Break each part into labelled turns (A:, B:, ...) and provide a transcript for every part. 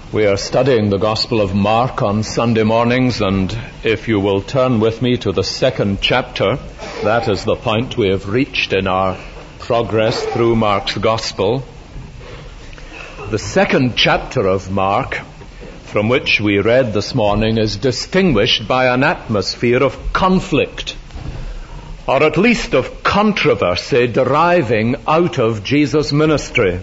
A: We are studying the Gospel of Mark on Sunday mornings, and if you will turn with me to the second chapter, that is the point we have reached in our progress through Mark's Gospel. The second chapter of Mark, from which we read this morning, is distinguished by an atmosphere of conflict, or at least of controversy deriving out of Jesus' ministry.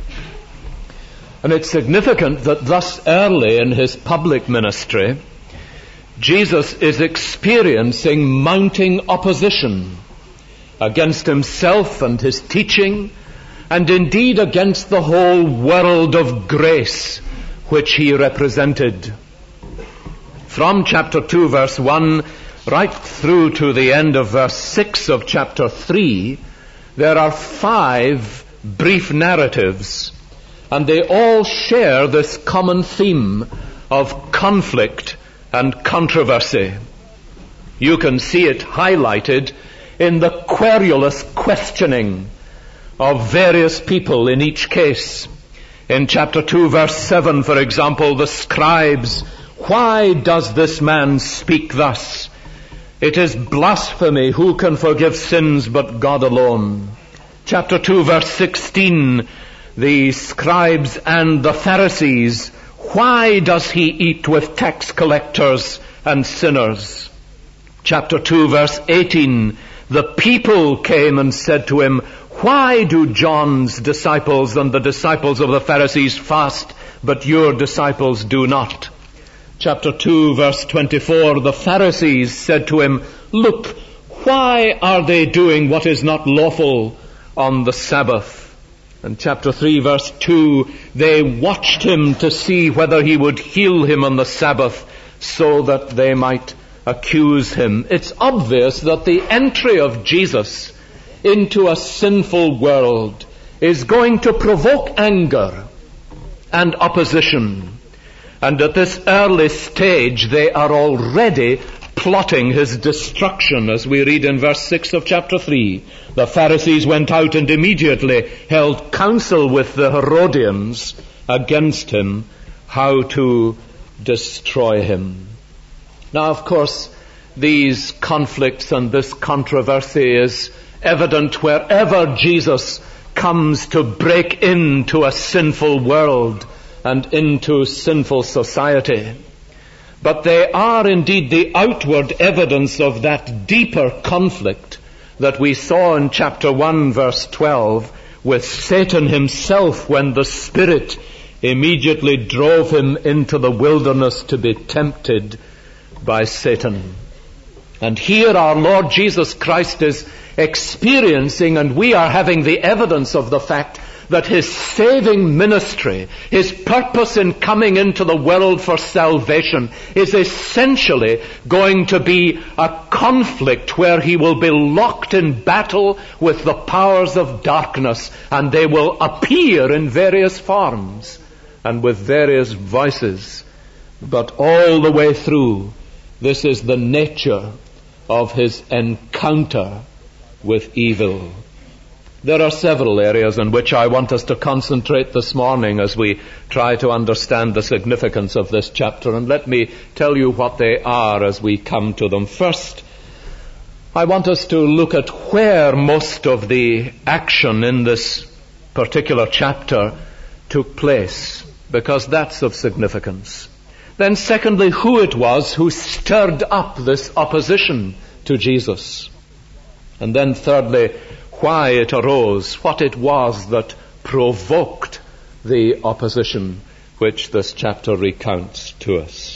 A: And it's significant that thus early in his public ministry, Jesus is experiencing mounting opposition against himself and his teaching, and indeed against the whole world of grace which he represented. From chapter 2 verse 1 right through to the end of verse 6 of chapter 3, there are 5 brief narratives, and they all share this common theme of conflict and controversy. You can see it highlighted in the querulous questioning of various people in each case. In chapter 2 verse 7, for example, the scribes, "Why does this man speak thus? It is blasphemy. Who can forgive sins but God alone?" Chapter 2 verse 16, the scribes and the Pharisees, "Why does he eat with tax collectors and sinners?" Chapter 2 verse 18, the people came and said to him, "Why do John's disciples and the disciples of the Pharisees fast, but your disciples do not?" Chapter 2 verse 24, the Pharisees said to him, "Look, why are they doing what is not lawful on the Sabbath?" And chapter 3 verse 2, they watched him to see whether he would heal him on the Sabbath so that they might accuse him. It's obvious that the entry of Jesus into a sinful world is going to provoke anger and opposition. And at this early stage, they are already plotting his destruction, as we read in verse 6 of chapter 3. The Pharisees went out and immediately held counsel with the Herodians against him, how to destroy him. Now, of course, these conflicts and this controversy is evident wherever Jesus comes to break into a sinful world and into sinful society. But they are indeed the outward evidence of that deeper conflict that we saw in chapter 1 verse 12 with Satan himself, when the Spirit immediately drove him into the wilderness to be tempted by Satan. And here our Lord Jesus Christ is experiencing, and we are having the evidence of the fact that his saving ministry, his purpose in coming into the world for salvation, is essentially going to be a conflict where he will be locked in battle with the powers of darkness, and they will appear in various forms and with various voices. But all the way through, this is the nature of his encounter with evil. There are several areas in which I want us to concentrate this morning as we try to understand the significance of this chapter, and let me tell you what they are as we come to them. First, I want us to look at where most of the action in this particular chapter took place, because that's of significance. Then secondly, who it was who stirred up this opposition to Jesus. And then thirdly, why it arose, what it was that provoked the opposition which this chapter recounts to us.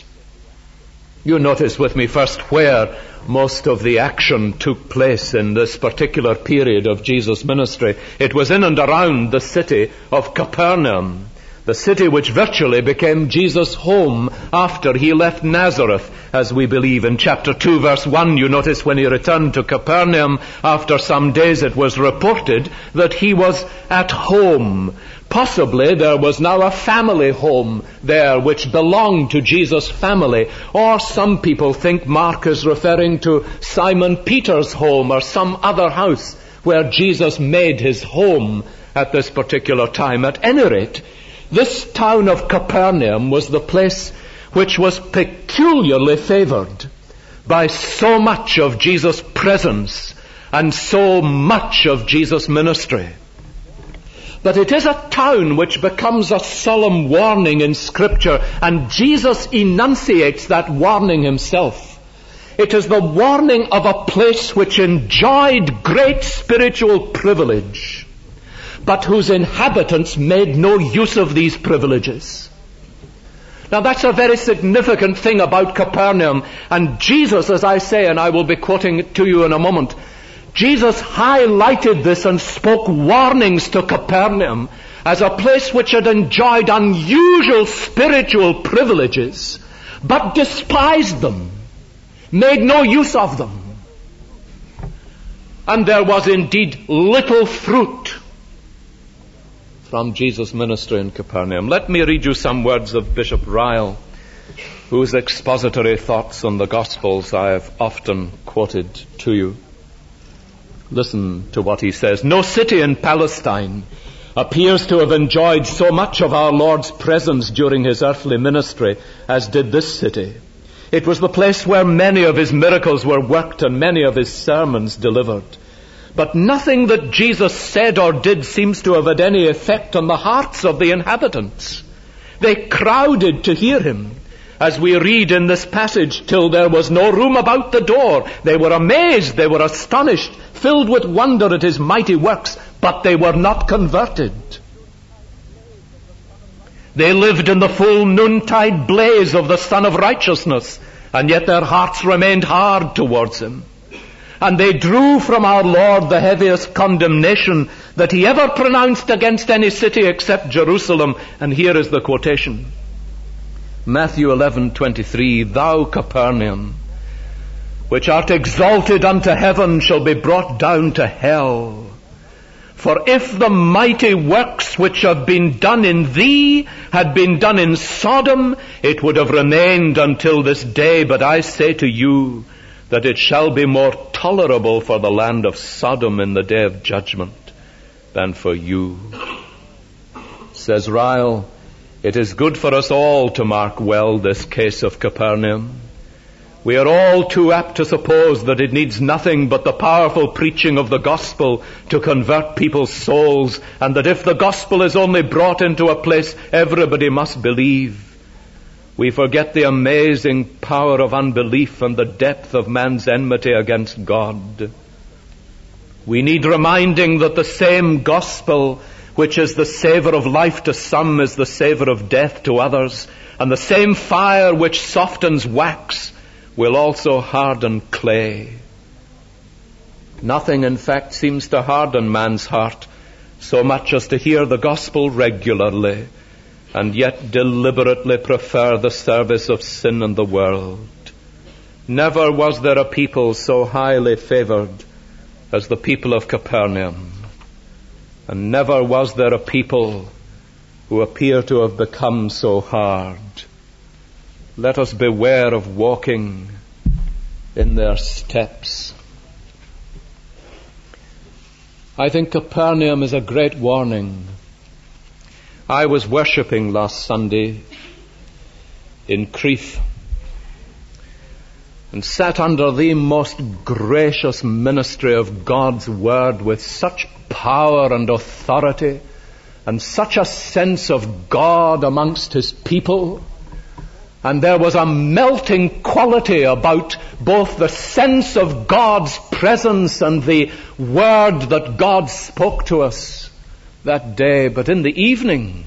A: You notice with me first where most of the action took place in this particular period of Jesus' ministry. It was in and around the city of Capernaum, the city which virtually became Jesus' home after he left Nazareth, as we believe. In chapter 2 verse 1, you notice when he returned to Capernaum, after some days it was reported that he was at home. Possibly there was now a family home there which belonged to Jesus' family. Or some people think Mark is referring to Simon Peter's home or some other house where Jesus made his home at this particular time. At any rate, This town of Capernaum was the place which was peculiarly favored by so much of Jesus' presence and so much of Jesus' ministry. But it is a town which becomes a solemn warning in Scripture, and Jesus enunciates that warning himself. It is the warning of a place which enjoyed great spiritual privilege, but whose inhabitants made no use of these privileges. Now that's a very significant thing about Capernaum. And Jesus, as I say, and I will be quoting it to you in a moment, Jesus highlighted this and spoke warnings to Capernaum as a place which had enjoyed unusual spiritual privileges, but despised them, made no use of them. And there was indeed little fruit from Jesus' ministry in Capernaum. Let me read you some words of Bishop Ryle, whose expository thoughts on the Gospels I have often quoted to you. Listen to what he says. No city in Palestine appears to have enjoyed so much of our Lord's presence during his earthly ministry as did this city. It was the place where many of his miracles were worked and many of his sermons delivered. But nothing that Jesus said or did seems to have had any effect on the hearts of the inhabitants. They crowded to hear him, as we read in this passage, till there was no room about the door. They were amazed, they were astonished, filled with wonder at his mighty works, but they were not converted. They lived in the full noontide blaze of the Sun of Righteousness, and yet their hearts remained hard towards him. And they drew from our Lord the heaviest condemnation that he ever pronounced against any city except Jerusalem. And here is the quotation. Matthew 11:23, Thou, Capernaum, which art exalted unto heaven, shall be brought down to hell. For if the mighty works which have been done in thee had been done in Sodom, it would have remained until this day. But I say to you, that it shall be more tolerable for the land of Sodom in the day of judgment than for you. Says Ryle, it is good for us all to mark well this case of Capernaum. We are all too apt to suppose that it needs nothing but the powerful preaching of the gospel to convert people's souls, and that if the gospel is only brought into a place, everybody must believe. We forget the amazing power of unbelief and the depth of man's enmity against God. We need reminding that the same gospel, which is the savor of life to some, is the savor of death to others, and the same fire which softens wax will also harden clay. Nothing, in fact, seems to harden man's heart so much as to hear the gospel regularly, and yet deliberately prefer the service of sin and the world. Never was there a people so highly favored as the people of Capernaum, and never was there a people who appear to have become so hard. Let us beware of walking in their steps. I think Capernaum is a great warning. I was worshipping last Sunday in Crieff and sat under the most gracious ministry of God's Word with such power and authority and such a sense of God amongst His people. And there was a melting quality about both the sense of God's presence and the Word that God spoke to us that day. But in the evening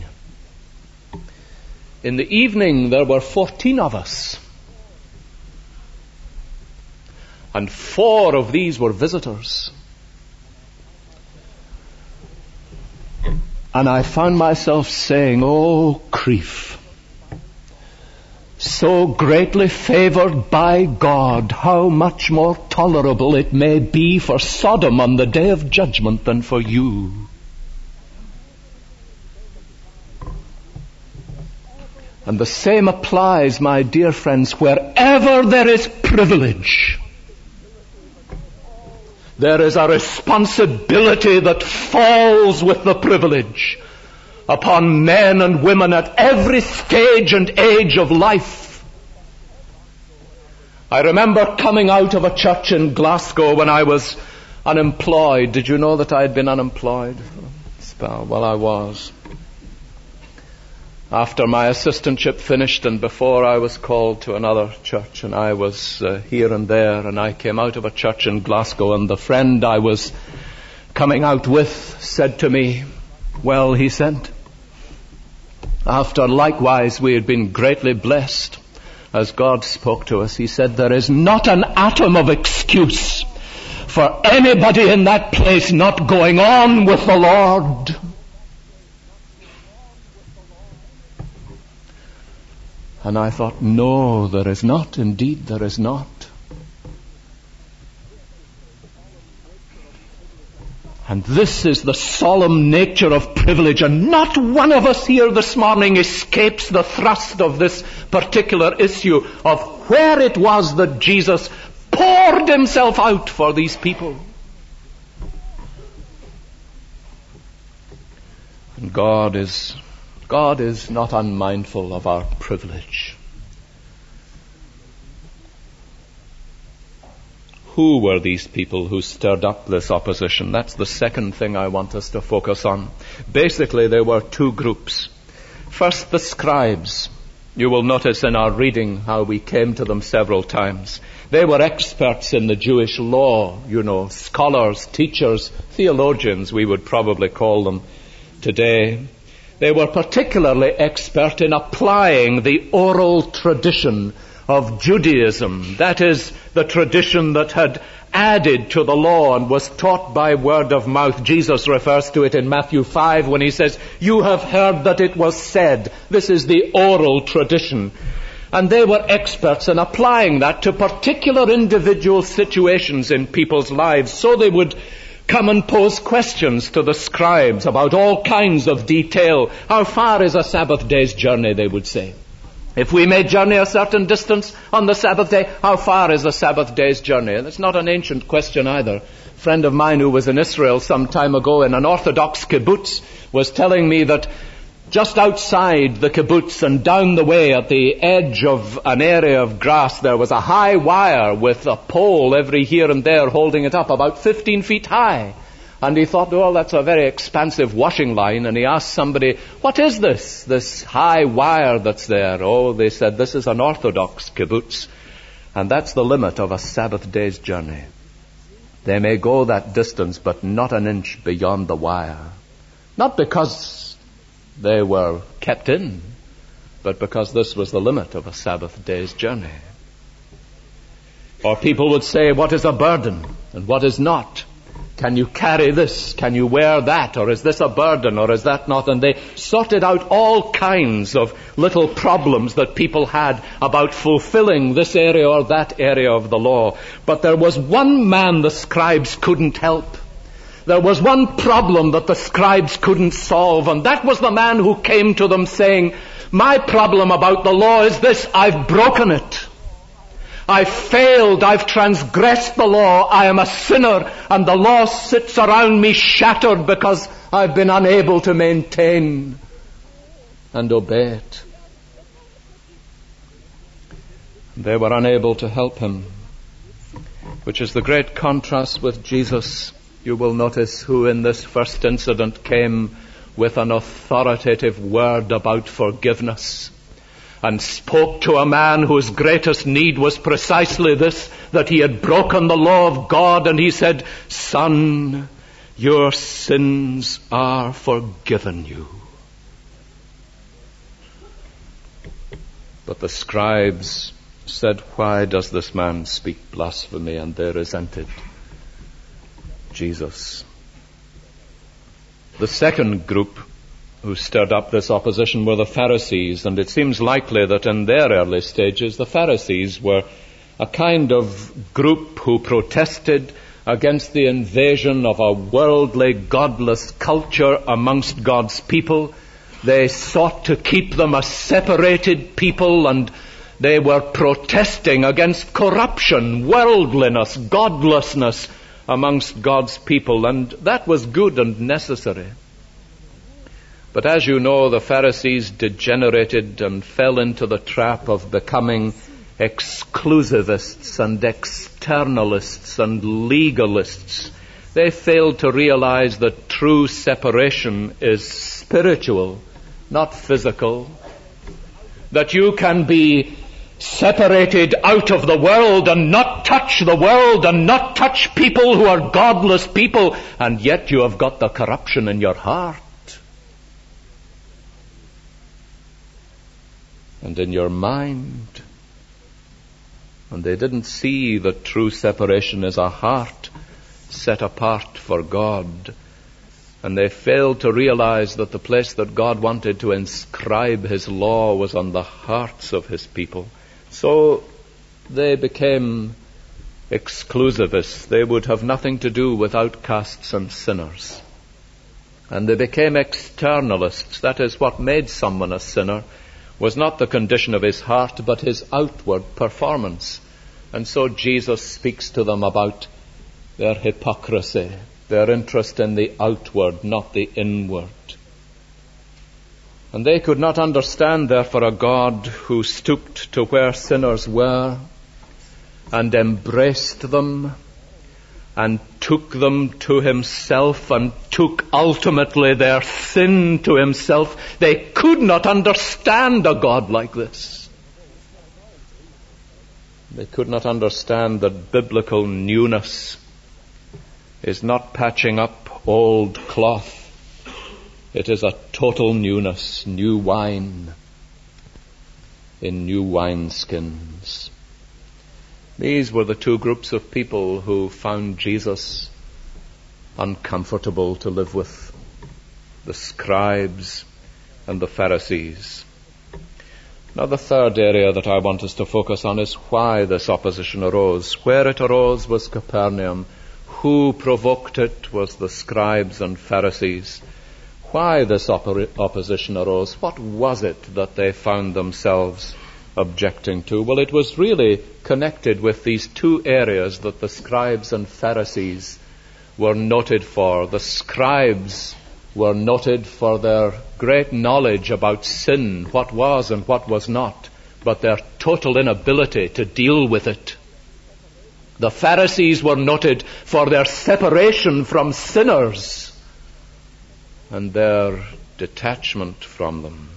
A: there were 14 of us. And 4 of these were visitors. And I found myself saying, oh, Crieff, so greatly favored by God, how much more tolerable it may be for Sodom on the day of judgment than for you. And the same applies, my dear friends, wherever there is privilege, there is a responsibility that falls with the privilege. upon men and women at every stage and age of life. I remember coming out of a church in Glasgow when I was unemployed. Did you know that I had been unemployed for a spell? Well, I was. After my assistantship finished and before I was called to another church, and I was here and there, and I came out of a church in Glasgow, and the friend I was coming out with said to me, well, he said, after likewise we had been greatly blessed as God spoke to us, he said, there is not an atom of excuse for anybody in that place not going on with the Lord. And I thought, no, there is not. Indeed, there is not. And this is the solemn nature of privilege, and not one of us here this morning escapes the thrust of this particular issue of where it was that Jesus poured himself out for these people. And God is not unmindful of our privilege. Who were these people who stirred up this opposition? That's the second thing I want us to focus on. Basically, there were two groups. First, the scribes. You will notice in our reading how we came to them several times. They were experts in the Jewish law, scholars, teachers, theologians, we would probably call them today. They were particularly expert in applying the oral tradition of Judaism. That is, the tradition that had added to the law and was taught by word of mouth. Jesus refers to it in Matthew 5 when he says, you have heard that it was said. This is the oral tradition. And they were experts in applying that to particular individual situations in people's lives. So they would come and pose questions to the scribes about all kinds of detail. How far is a Sabbath day's journey, they would say. If we may journey a certain distance on the Sabbath day, how far is a Sabbath day's journey? And it's not an ancient question either. A friend of mine who was in Israel some time ago in an Orthodox kibbutz was telling me that just outside the kibbutz and down the way at the edge of an area of grass, there was a high wire with a pole every here and there holding it up, about 15 feet high. And he thought, well, that's a very expansive washing line. And he asked somebody, what is this high wire that's there? Oh, they said, this is an Orthodox kibbutz. And that's the limit of a Sabbath day's journey. They may go that distance, but not an inch beyond the wire. Not because they were kept in, but because this was the limit of a Sabbath day's journey. Or people would say, what is a burden and what is not? Can you carry this? Can you wear that? Or is this a burden? Or is that not? And they sorted out all kinds of little problems that people had about fulfilling this area or that area of the law. But there was one man the scribes couldn't help. There was one problem that the scribes couldn't solve, and that was the man who came to them saying, my problem about the law is this, I've broken it. I've failed, I've transgressed the law, I am a sinner, and the law sits around me shattered because I've been unable to maintain and obey it. They were unable to help him, which is the great contrast with Jesus. You will notice who in this first incident came with an authoritative word about forgiveness and spoke to a man whose greatest need was precisely this, that he had broken the law of God, and he said, son, your sins are forgiven you. But the scribes said, why does this man speak blasphemy? And they resented Jesus. The second group who stirred up this opposition were the Pharisees, and it seems likely that in their early stages the Pharisees were a kind of group who protested against the invasion of a worldly, godless culture amongst God's people. They sought to keep them a separated people, and they were protesting against corruption, worldliness, godlessness amongst God's people, and that was good and necessary. But as you know, the Pharisees degenerated and fell into the trap of becoming exclusivists and externalists and legalists. They failed to realize that true separation is spiritual, not physical. That you can be separated out of the world and not touch the world and not touch people who are godless people, and yet you have got the corruption in your heart and in your mind. And they didn't see that true separation is a heart set apart for God. And they failed to realize that the place that God wanted to inscribe His law was on the hearts of His people. So they became exclusivists. They would have nothing to do with outcasts and sinners. And they became externalists. That is, what made someone a sinner was not the condition of his heart, but his outward performance. And so Jesus speaks to them about their hypocrisy, their interest in the outward, not the inward. And they could not understand, therefore, a God who stooped to where sinners were and embraced them and took them to Himself and took ultimately their sin to Himself. They could not understand a God like this. They could not understand that biblical newness is not patching up old cloth. It is a total newness, new wine in new wineskins. These were the two groups of people who found Jesus uncomfortable to live with: the scribes and the Pharisees. Now, the third area that I want us to focus on is why this opposition arose. Where it arose was Capernaum. Who provoked it was the scribes and Pharisees. Why this opposition arose? What was it that they found themselves objecting to? Well, it was really connected with these two areas that the scribes and Pharisees were noted for. The scribes were noted for their great knowledge about sin, what was and what was not, but their total inability to deal with it. The Pharisees were noted for their separation from sinners and their detachment from them.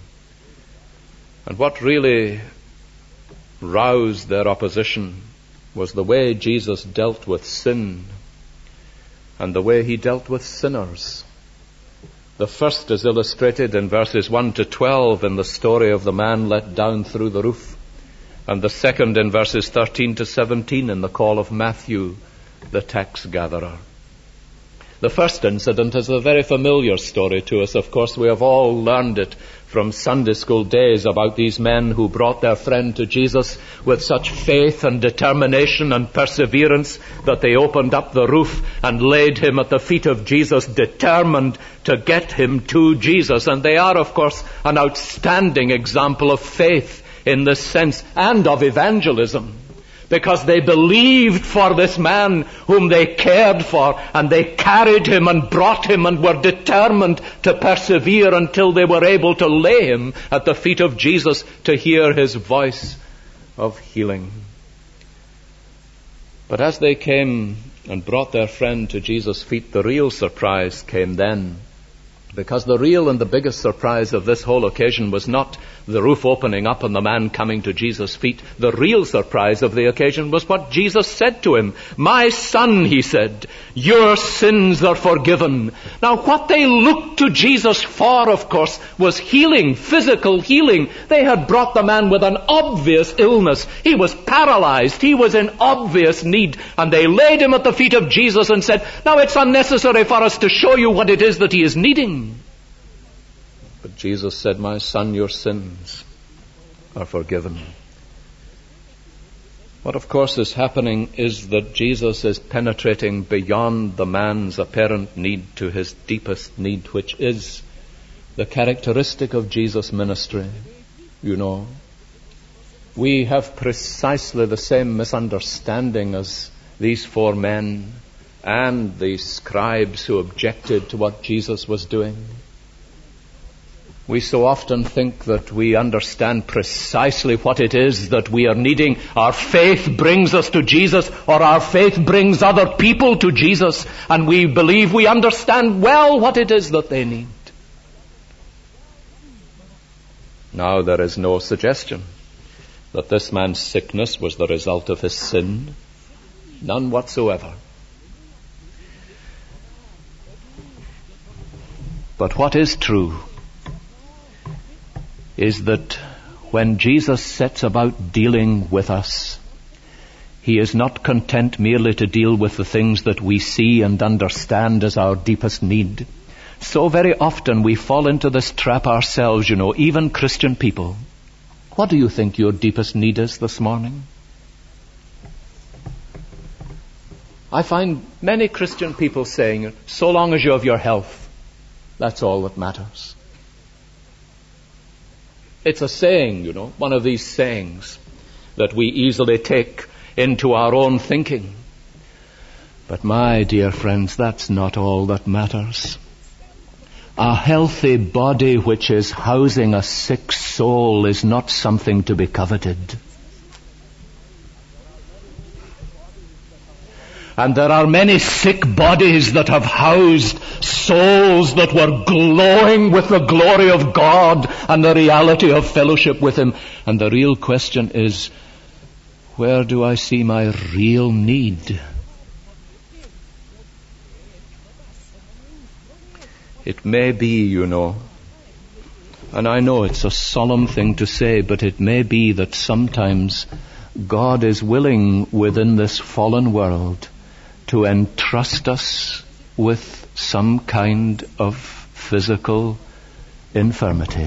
A: And what really roused their opposition was the way Jesus dealt with sin and the way He dealt with sinners. The first is illustrated in verses 1 to 12 in the story of the man let down through the roof, and the second in verses 13 to 17 in the call of Matthew, the tax gatherer. The first incident is a very familiar story to us. Of course, we have all learned it from Sunday school days about these men who brought their friend to Jesus with such faith and determination and perseverance that they opened up the roof and laid him at the feet of Jesus, determined to get him to Jesus. And they are, of course, an outstanding example of faith in this sense, and of evangelism, because they believed for this man whom they cared for, and they carried him and brought him and were determined to persevere until they were able to lay him at the feet of Jesus to hear His voice of healing. But as they came and brought their friend to Jesus' feet, the real surprise came then. Because the real and the biggest surprise of this whole occasion was not the roof opening up and the man coming to Jesus' feet. The real surprise of the occasion was what Jesus said to him. "My son," He said, "your sins are forgiven." Now, what they looked to Jesus for, of course, was healing, physical healing. They had brought the man with an obvious illness. He was paralyzed. He was in obvious need. And they laid him at the feet of Jesus and said, "Now it's unnecessary for us to show you what it is that he is needing." But Jesus said, "My son, your sins are forgiven." What, of course, is happening is that Jesus is penetrating beyond the man's apparent need to his deepest need, which is the characteristic of Jesus' ministry. You know, we have precisely the same misunderstanding as these four men and the scribes who objected to what Jesus was doing. We so often think that we understand precisely what it is that we are needing. Our faith brings us to Jesus, or our faith brings other people to Jesus, and we believe we understand well what it is that they need. Now, there is no suggestion that this man's sickness was the result of his sin. None whatsoever. But what is true is that when Jesus sets about dealing with us, he is not content merely to deal with the things that we see and understand as our deepest need. So very often we fall into this trap ourselves, even Christian people. What do you think your deepest need is this morning? I find many Christian people saying, so long as you have your health, that's all that matters. It's a saying, one of these sayings that we easily take into our own thinking. But my dear friends, that's not all that matters. A healthy body which is housing a sick soul is not something to be coveted. And there are many sick bodies that have housed souls that were glowing with the glory of God and the reality of fellowship with Him. And the real question is, where do I see my real need? It may be, and I know it's a solemn thing to say, but it may be that sometimes God is willing within this fallen world to entrust us with some kind of physical infirmity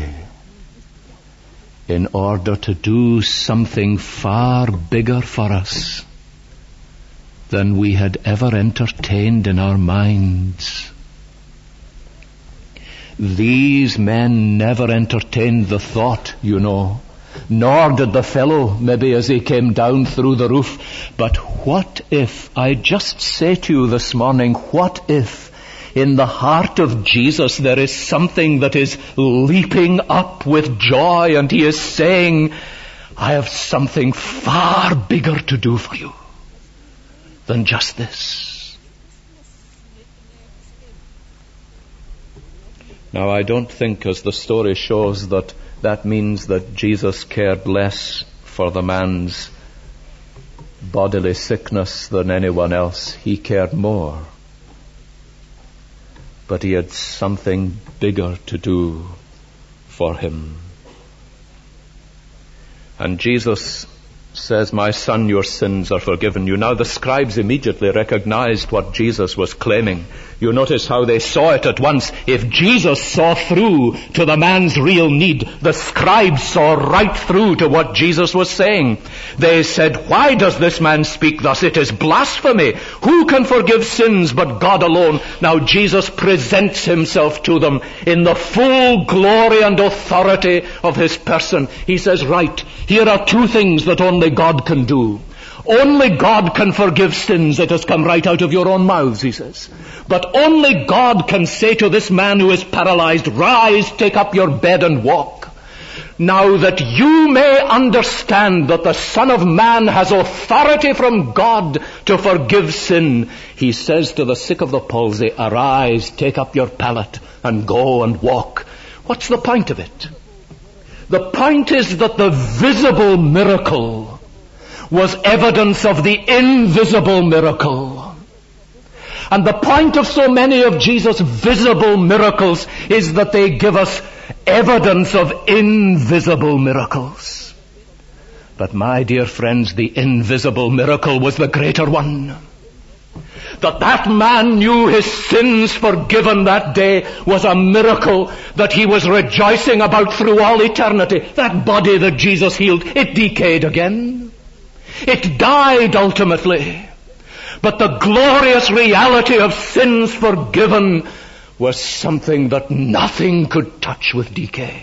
A: in order to do something far bigger for us than we had ever entertained in our minds. These men never entertained the thought, nor did the fellow, maybe as he came down through the roof. But what if, I just say to you this morning, what if in the heart of Jesus there is something that is leaping up with joy, and He is saying, I have something far bigger to do for you than just this. Now, I don't think, as the story shows, that means that Jesus cared less for the man's bodily sickness than anyone else. He cared more. But He had something bigger to do for him. And Jesus says, my son, your sins are forgiven you. Now the scribes immediately recognized what Jesus was claiming. You notice how they saw it at once. If Jesus saw through to the man's real need, the scribes saw right through to what Jesus was saying. They said, why does this man speak thus? It is blasphemy. Who can forgive sins but God alone? Now Jesus presents Himself to them in the full glory and authority of His person. He says, right, here are two things that only God can do. Only God can forgive sins. It has come right out of your own mouths, He says. But only God can say to this man who is paralyzed, rise, take up your bed and walk. Now that you may understand that the Son of Man has authority from God to forgive sin, He says to the sick of the palsy, arise, take up your pallet and go and walk. What's the point of it? The point is that the visible miracle was evidence of the invisible miracle. And the point of so many of Jesus' visible miracles is that they give us evidence of invisible miracles. But my dear friends, the invisible miracle was the greater one. That man knew his sins forgiven that day was a miracle that he was rejoicing about through all eternity. That body that Jesus healed, it decayed again. It died ultimately. But the glorious reality of sins forgiven was something that nothing could touch with decay.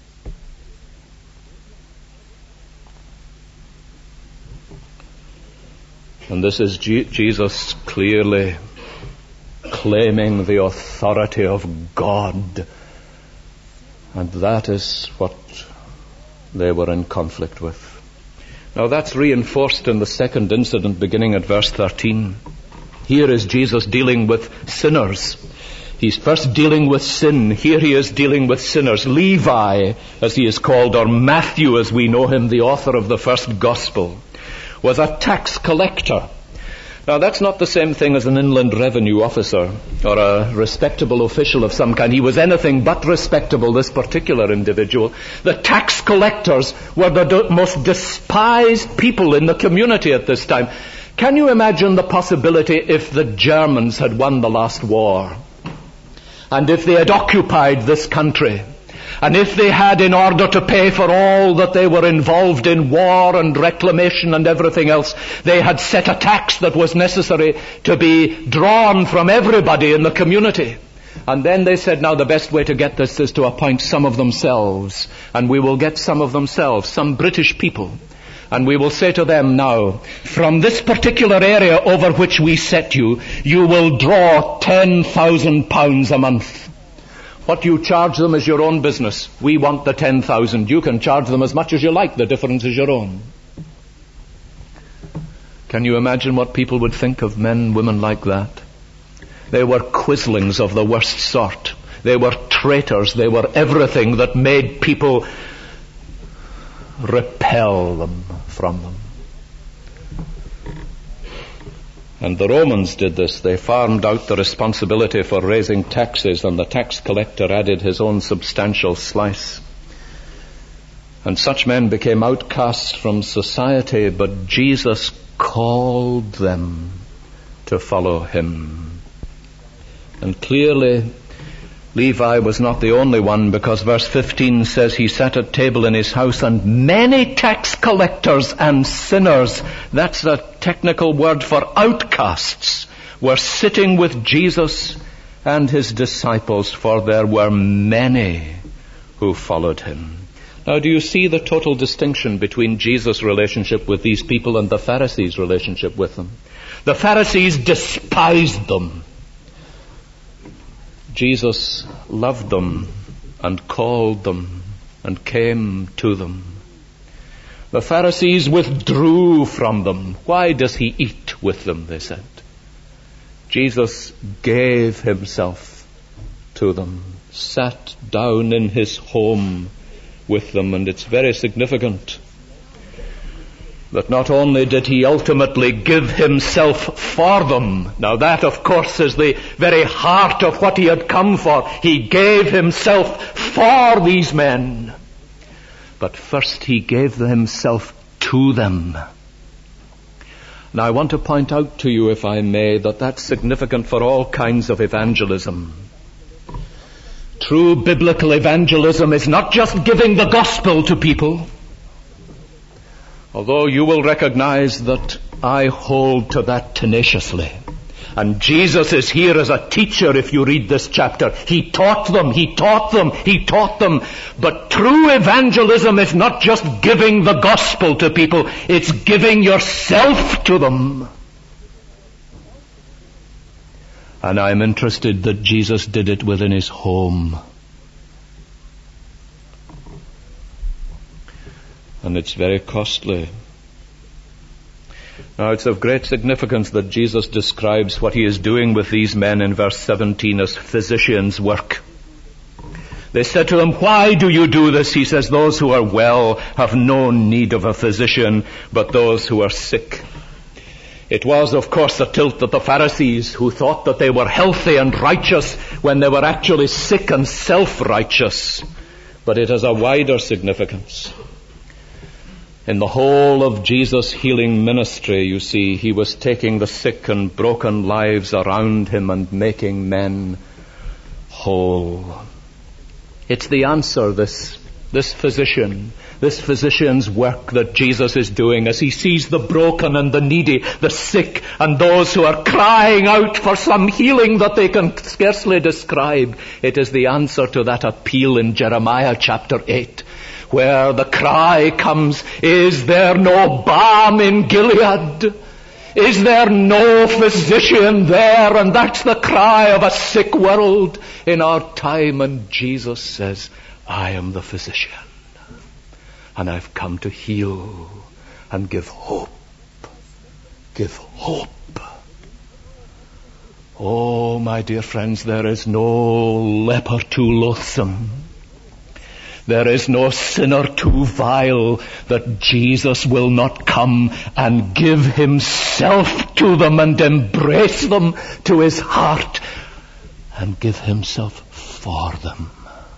A: And this is Jesus clearly claiming the authority of God And that is what they were in conflict with. Now that's reinforced in the second incident beginning at verse 13. Here is Jesus dealing with sinners. He's first dealing with sin. Here he is dealing with sinners. Levi, as he is called, or Matthew as we know him, the author of the first gospel, was a tax collector. Now that's not the same thing as an inland revenue officer or a respectable official of some kind. He was anything but respectable, this particular individual. The tax collectors were the most despised people in the community at this time. Can you imagine the possibility if the Germans had won the last war? And if they had occupied this country? And if they had, in order to pay for all that they were involved in, war and reclamation and everything else, they had set a tax that was necessary to be drawn from everybody in the community. And then they said, now the best way to get this is to appoint some of themselves. And we will get some of themselves, some British people. And we will say to them now, from this particular area over which we set you, you will draw £10,000 a month. What you charge them is your own business. We want the 10,000. You can charge them as much as you like. The difference is your own. Can you imagine what people would think of men, women like that? They were quislings of the worst sort. They were traitors. They were everything that made people repel them from them. And the Romans did this. They farmed out the responsibility for raising taxes, and the tax collector added his own substantial slice. And such men became outcasts from society, but Jesus called them to follow him. And clearly, Levi was not the only one, because verse 15 says he sat at table in his house, and many tax collectors and sinners, that's a technical word for outcasts, were sitting with Jesus and his disciples, for there were many who followed him. Now, do you see the total distinction between Jesus' relationship with these people and the Pharisees' relationship with them? The Pharisees despised them. Jesus loved them and called them and came to them. The Pharisees withdrew from them. Why does he eat with them, they said. Jesus gave himself to them, sat down in his home with them, and it's very significant that not only did he ultimately give himself for them, now that of course is the very heart of what he had come for. He gave himself for these men. But first he gave himself to them. Now I want to point out to you, if I may, that that's significant for all kinds of evangelism. True biblical evangelism is not just giving the gospel to people. Although you will recognize that I hold to that tenaciously. And Jesus is here as a teacher if you read this chapter. He taught them. But true evangelism is not just giving the gospel to people. It's giving yourself to them. And I'm interested that Jesus did it within his home. And it's very costly. Now it's of great significance that Jesus describes what he is doing with these men in verse 17 as physician's work. They said to him, "Why do you do this?" He says, "Those who are well have no need of a physician, but those who are sick." It was, of course, a tilt at the Pharisees, who thought that they were healthy and righteous when they were actually sick and self-righteous. But it has a wider significance. In the whole of Jesus' healing ministry, you see, he was taking the sick and broken lives around him and making men whole. It's the answer, this physician's work that Jesus is doing as he sees the broken and the needy, the sick, and those who are crying out for some healing that they can scarcely describe. It is the answer to that appeal in Jeremiah chapter 8. Where the cry comes, "Is there no balm in Gilead? Is there no physician there?" And that's the cry of a sick world in our time. And Jesus says, I am the physician, and I've come to heal and give hope. Give hope. Oh, my dear friends, there is no leper too loathsome. There is no sinner too vile that Jesus will not come and give himself to them and embrace them to his heart and give himself for them.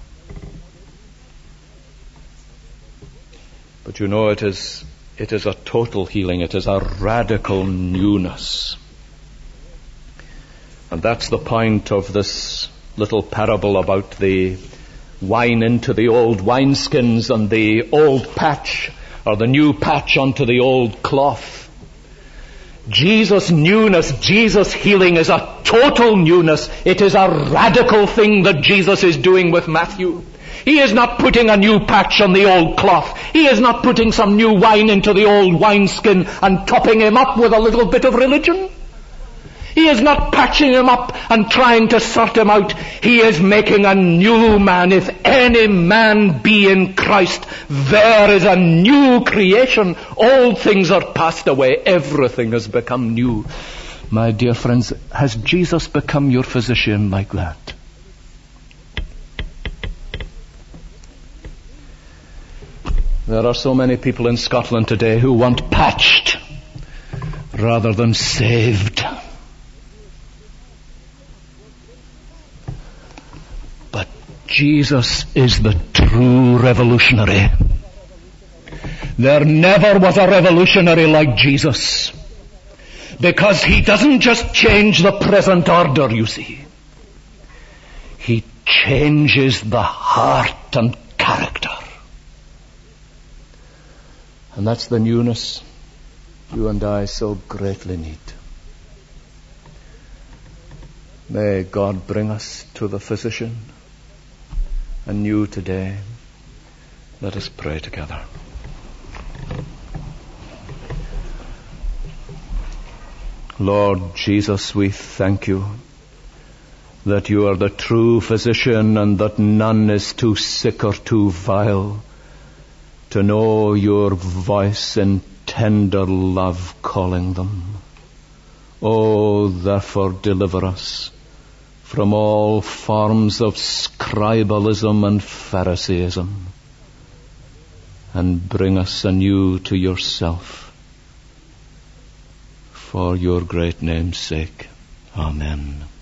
A: But you know, it is a total healing. It is a radical newness. And that's the point of this little parable about the wine into the old wineskins and the old patch, or the new patch onto the old cloth. Jesus' newness, Jesus' healing is a total newness. It is a radical thing that Jesus is doing with Matthew. He is not putting a new patch on the old cloth. He is not putting some new wine into the old wineskin and topping him up with a little bit of religion. He is not patching him up and trying to sort him out. He is making a new man. If any man be in Christ, there is a new creation. Old things are passed away. Everything has become new. My dear friends, has Jesus become your physician like that? There are so many people in Scotland today who want patched rather than saved. But Jesus is the true revolutionary. There never was a revolutionary like Jesus. Because he doesn't just change the present order, you see. He changes the heart and character. And that's the newness you and I so greatly need. May God bring us to the physician anew today. Let us pray together. Lord Jesus, we thank you that you are the true physician and that none is too sick or too vile to know your voice in tender love calling them. Oh, therefore deliver us from all forms of scribalism and Pharisaism, and bring us anew to yourself. For your great name's sake. Amen.